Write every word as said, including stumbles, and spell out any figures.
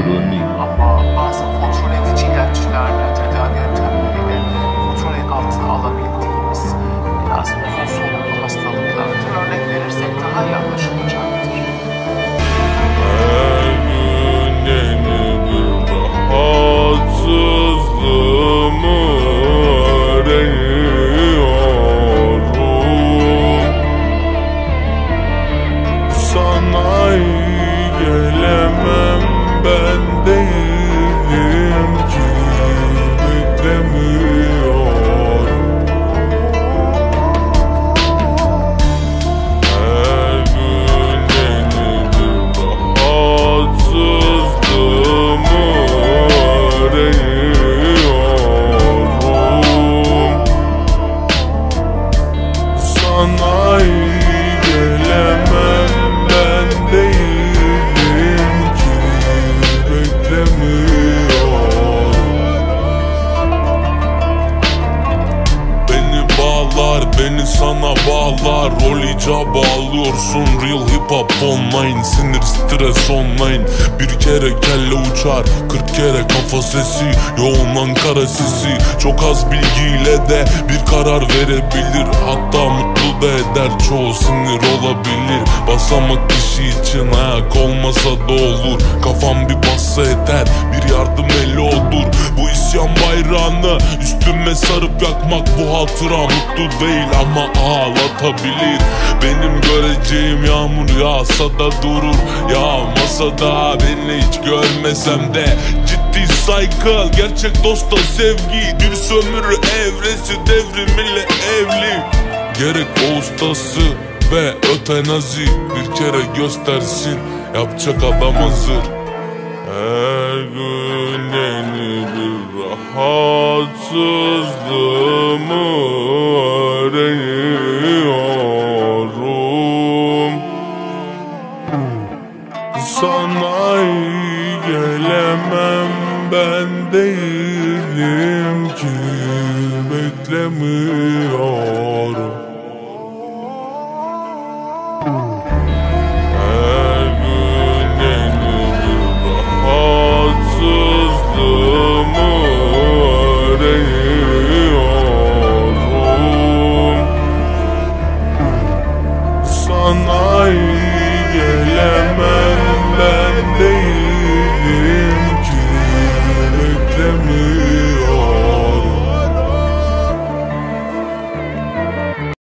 kullanayım. Ama bazı kontrol edici ilaçlarla, tedavi yöntemleriyle kontrol altına alabildiğimiz biraz uzun soluklu hastalıklardır. Örnek verirsek daha iyi anlaşılacaktır. Her gün yeni bir rahatsızlığımı öğreniyorum. Sana iyi gelemem, ben değilim ki beklemiyorum. Her gün yeni bir rahatsızlığımı öğreniyorum. Sana iyi gelemem, ben değilim ki beklemiyorum. Beni bağlar, beni sana bağlar, rol icabı alıyorsun. Real hip hop online, sinir stres online. Bir kere kelle uçar, kırk kere kafa sesi. Yoğun Ankara sesi, çok az bilgiyle de bir karar verebilir. Hatta mutlu da eder, çoğu sinir olabilir. Basamak kişi için ayak olmasa da olur. Kafam bir bassa yeter, bir yardım eli olur. Bu isyan bayrağını üstüme sarıp yakmak bu hatıra mutlu değil ama ağlatabilir. Benim göreceğim yağmur yağsa da durur, yağmasa da beni hiç görmesem de. Ciddi saygı, gerçek dosta sevgi, bir sömürü evresi devrimiyle evli. Gerek o ustası ve ötenazi bir kere göstersin, yapacak adam hazır. Her gün yeni bir rahatsızlığımı öğreniyorum. Sana iyi gelemem, ben değilim ki beklemiyorum.